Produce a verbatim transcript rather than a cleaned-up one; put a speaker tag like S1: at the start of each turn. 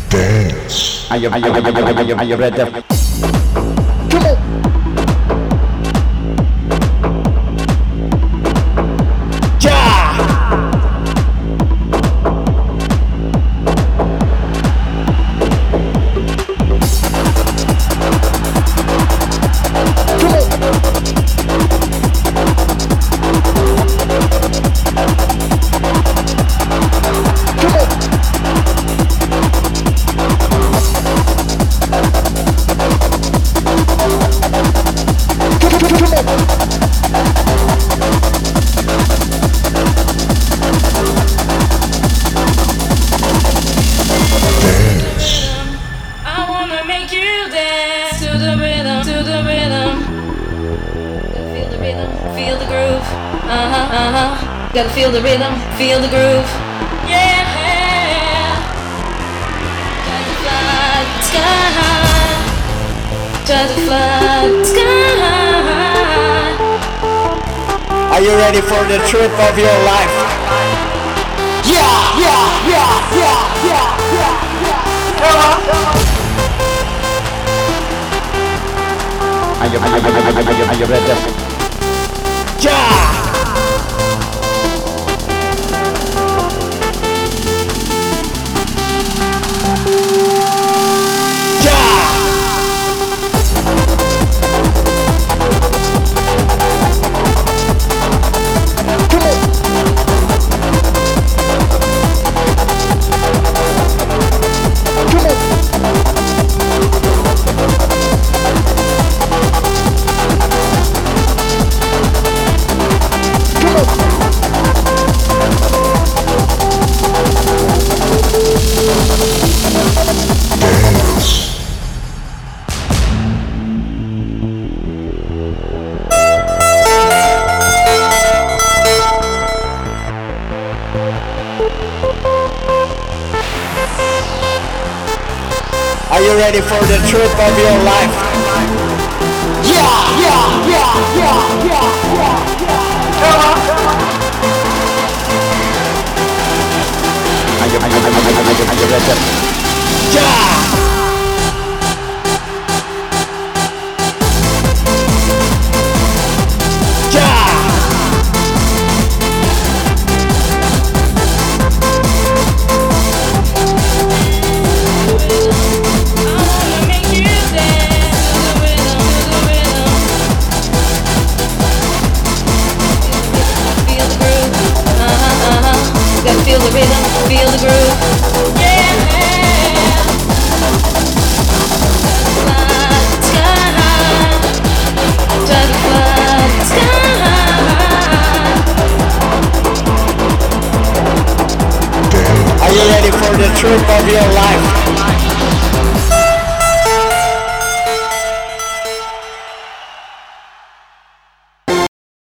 S1: Dance.
S2: Are you, are you, are you, are you, are you ready?
S1: Come on.
S3: Gotta feel the rhythm, feel the groove. Yeah. Try to fly the sky. Try to fly the sky.
S2: Are you ready for the trip of your life?
S1: Yeah, yeah, yeah, yeah, yeah, yeah, yeah.
S2: Are you, are you, are you, are you, are you ready?
S1: Yeah.
S2: Are you ready for the trip of your life?
S1: Yeah, yeah, yeah, yeah, yeah, yeah, yeah.
S2: Are you, are you, are you, are you, are you ready?
S1: Yeah.
S3: Feel the rhythm, feel the groove. Yeah. Fly the sky. Try to fly the sky.
S2: Are you ready for the trip of your life?